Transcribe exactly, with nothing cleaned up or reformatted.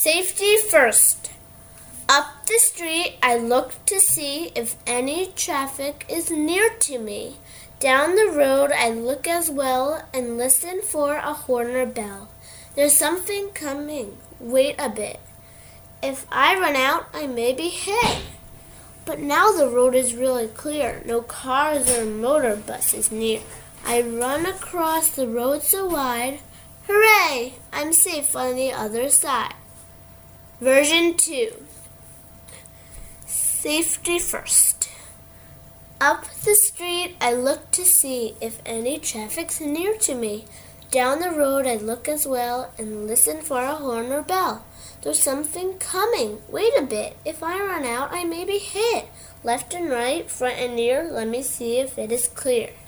Safety first. Up the street I look to see if any traffic is near to me. Down the road I look as well and listen for a horn or bell. There's something coming. Wait a bit. If I run out, I may be hit. But now the road is really clear. No cars or motor buses near. I run across the road so wide. Hooray! I'm safe on the other side. Version two. Safety first. Up the street I look to see if any traffic's near to me. Down the road I look as well and listen for a horn or bell. There's something coming. Wait a bit. If I run out, I may be hit. Left and right, front and near, let me see if it is clear.